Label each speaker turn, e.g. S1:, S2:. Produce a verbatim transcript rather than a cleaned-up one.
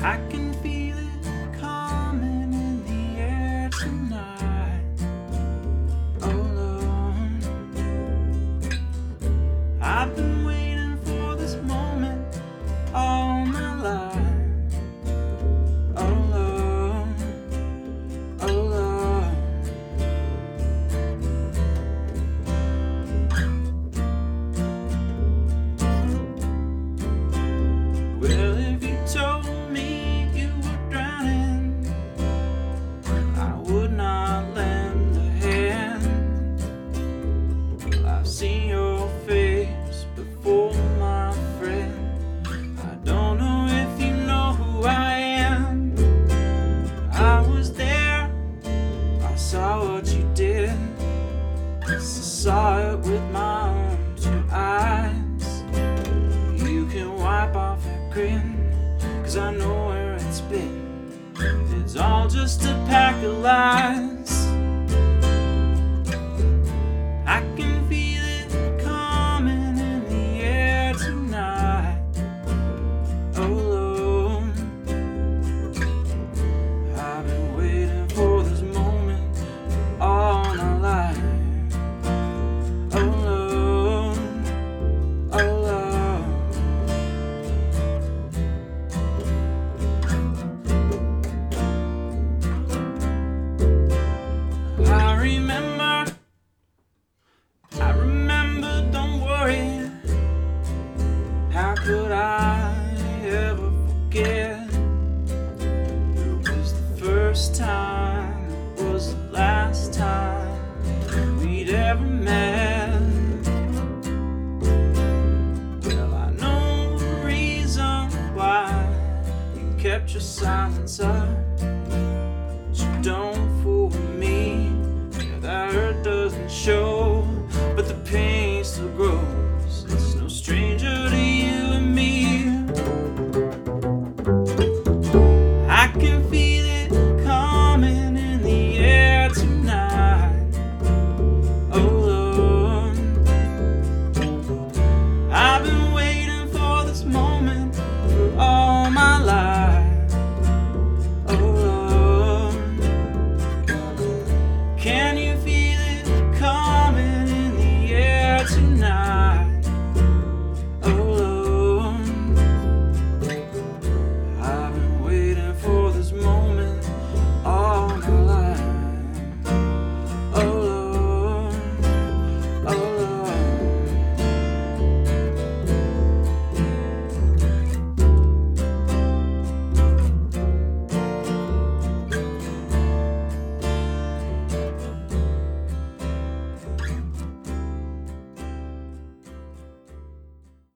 S1: I can feel it coming in the air tonight. Alone, I've been waiting for this moment all my life. Alone, alone. Well, if you told me you were drowning, I would not lend a hand. Well, I've seen your face before, my friend. I don't know if you know who I am. I was there, I saw what you did. I saw it with my own two eyes. You can wipe off that grin, 'cause I know where it's been. It's all just a pack of lies. I can feel it coming in the air tonight. Alone, I've been waiting for this moment all my life. Alone, alone. I remember, I remember, don't worry. How could I ever forget? It was the first time, it was the last time we'd ever met. Well, I know the reason why you kept your silence up.